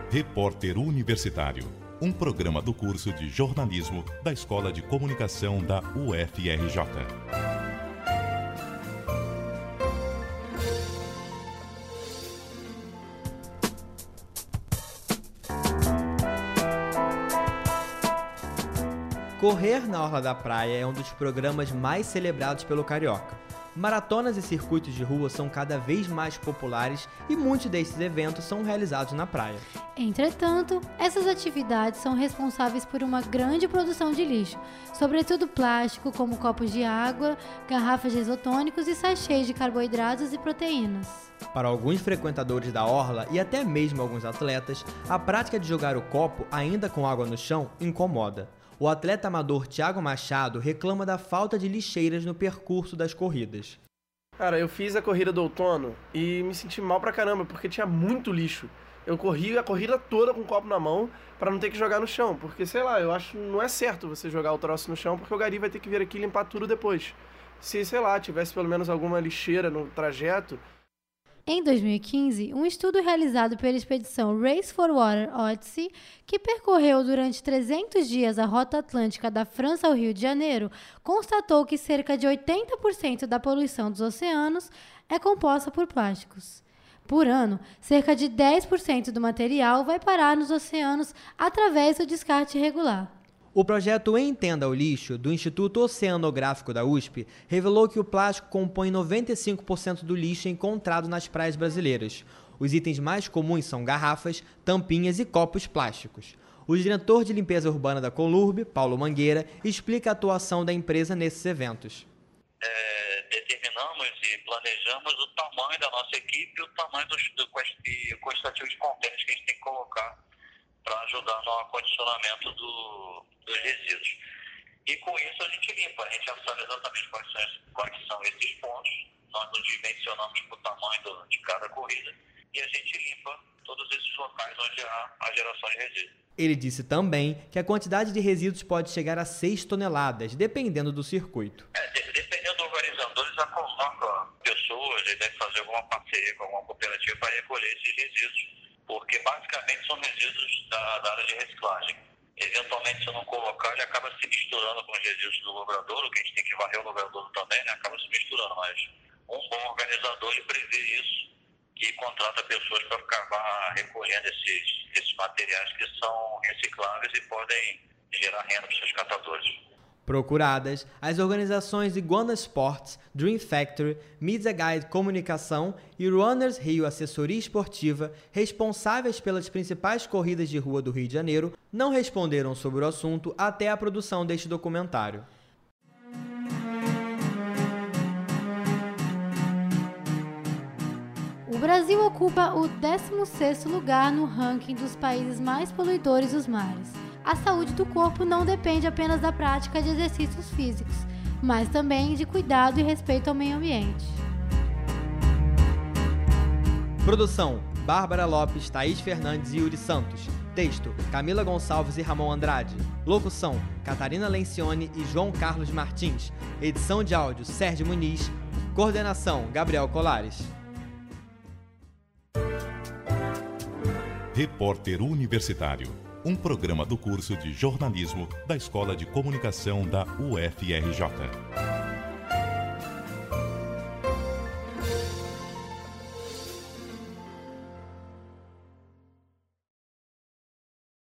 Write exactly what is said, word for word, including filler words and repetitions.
Repórter Universitário, um programa do curso de jornalismo da Escola de Comunicação da U F R J. Correr na orla da praia é um dos programas mais celebrados pelo carioca. Maratonas e circuitos de rua são cada vez mais populares e muitos desses eventos são realizados na praia. Entretanto, essas atividades são responsáveis por uma grande produção de lixo, sobretudo plástico, como copos de água, garrafas de isotônicos e sachês de carboidratos e proteínas. Para alguns frequentadores da orla e até mesmo alguns atletas, a prática de jogar o copo, ainda com água no chão, incomoda. O atleta amador Thiago Machado reclama da falta de lixeiras no percurso das corridas. Cara, eu fiz a corrida do outono e me senti mal pra caramba, porque tinha muito lixo. Eu corri a corrida toda com o copo na mão pra não ter que jogar no chão, porque, sei lá, eu acho que não é certo você jogar o troço no chão, porque o gari vai ter que vir aqui limpar tudo depois. Se, sei lá, tivesse pelo menos alguma lixeira no trajeto... Em dois mil e quinze, um estudo realizado pela expedição Race for Water Odyssey, que percorreu durante trezentos dias a rota atlântica da França ao Rio de Janeiro, constatou que cerca de oitenta por cento da poluição dos oceanos é composta por plásticos. Por ano, cerca de dez por cento do material vai parar nos oceanos através do descarte irregular. O projeto Entenda o Lixo, do Instituto Oceanográfico da U S P, revelou que o plástico compõe noventa e cinco por cento do lixo encontrado nas praias brasileiras. Os itens mais comuns são garrafas, tampinhas e copos plásticos. O diretor de limpeza urbana da Colurb, Paulo Mangueira, explica a atuação da empresa nesses eventos. É, determinamos e planejamos o tamanho da nossa equipe e o tamanho dos, do quantitativo de contêineres que a gente tem que colocar para ajudar no acondicionamento do, dos resíduos. E com isso a gente limpa, a gente já sabe exatamente quais são, quais são esses pontos, nós nos dimensionamos para o tamanho do, de cada corrida e a gente limpa todos esses locais onde há a geração de resíduos. Ele disse também que a quantidade de resíduos pode chegar a seis toneladas, dependendo do circuito. É, de, dependendo do organizador, ele já coloca pessoas, ele deve fazer alguma parceria com alguma cooperativa para recolher esses resíduos, porque basicamente são resíduos da, da área de reciclagem. Eventualmente, se eu não colocar, ele acaba se misturando com os resíduos do logradouro, que a gente tem que varrer o logradouro também, né? Acaba se misturando, mas um bom organizador ele prevê isso e contrata pessoas para acabar recolhendo esses, esses materiais que são recicláveis e podem gerar renda para os seus catadores. Procuradas, as organizações Iguana Sports, Dream Factory, Media Guide Comunicação e Runners Rio Assessoria Esportiva, responsáveis pelas principais corridas de rua do Rio de Janeiro, não responderam sobre o assunto até a produção deste documentário. O Brasil ocupa o décimo sexto lugar no ranking dos países mais poluidores dos mares. A saúde do corpo não depende apenas da prática de exercícios físicos, mas também de cuidado e respeito ao meio ambiente. Produção: Bárbara Lopes, Thaís Fernandes e Yuri Santos. Texto: Camila Gonçalves e Ramon Andrade. Locução: Catarina Lencioni e João Carlos Martins. Edição de áudio: Sérgio Muniz. Coordenação: Gabriel Colares. Repórter Universitário, um programa do curso de jornalismo da Escola de Comunicação da U F R J.